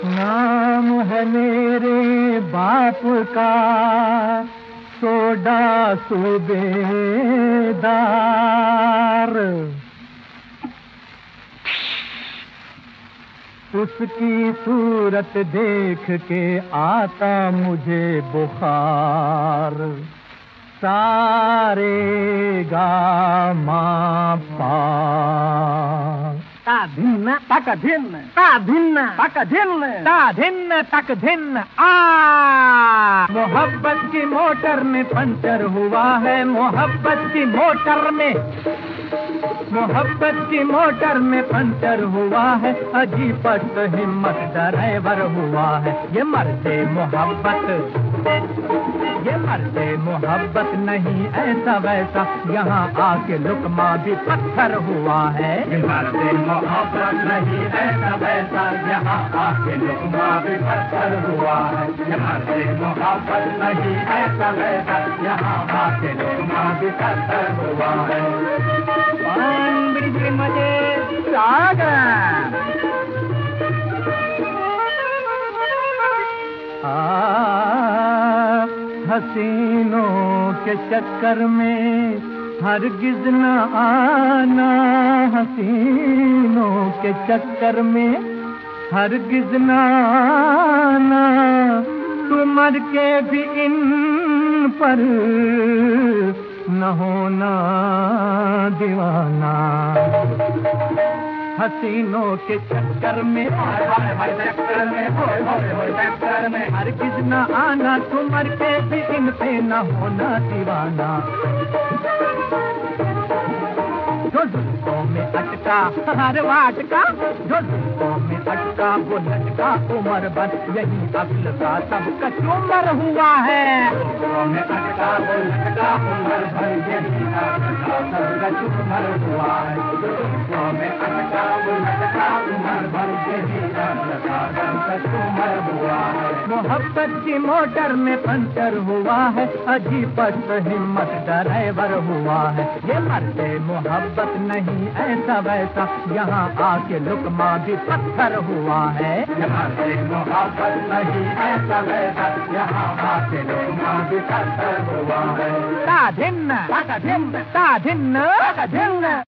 नाम है मेरे बाप का सोडा सूबेदार। उसकी सूरत देख के आता मुझे बुखार। सारे गा मा पा ता धिन्न तक धिन्न ता धिन्न तक धिन्न ता धिन्न तक धिन्न आ। मोहब्बत की मोटर में पंचर हुआ है, मोहब्बत की मोटर में, मोहब्बत की मोटर में पंचर हुआ है। अजीब पस्त हिम्मत ड्राइवर हुआ है। ये मर्दे मोहब्बत, ये मर्दे मोहब्बत नहीं ऐसा वैसा, यहाँ आके लुकमा भी पत्थर हुआ है। ये मर्दे मोहब्बत नहीं ऐसा वैसा, यहाँ आके लुकमा भी पत्थर हुआ है। ये मर्दे मोहब्बत नहीं ऐसा वैसा, यहाँ आके लुकमा भी पत्थर हुआ है। पान बिजली मजे सागर हसीनों के चक्कर में हरगिज न आना, हसीनों के चक्कर में हरगिज न आना। तू मर के भी इन पर न होना दीवाना। हसीनों के चक्कर में हरगिज न आना, तू मर के भी इन पे न होना दीवाना। जो जुल्फों में अटका हर वाट का, जो जुल्फों में अटका वो लटका उम्र भर, यही अक्ल का सबका चूमर हुआ है। जुल्फों में अटका वो लटका उम्र भर, यही अक्ल का सबका चूमर हुआ है। जुल्फों में अटका वो लटका उम्र भर, यही अक्ल का सबका चूमर हुआ है। मोहब्बत की मोटर में पंचर हुआ है। अजीब पस्त हिम्मत ड्राइवर हुआ है। ये मर्दे मोहब्बत नहीं ऐसा वैसा, यहाँ आके लुकमा भी पत्थर हुआ है। ये मर्दे मोहब्बत नहीं ऐसा वैसा, यहाँ आके लुकमा भी पत्थर हुआ है। ता धिन्न तक धिन्न ता धिन्न तक धिन्न।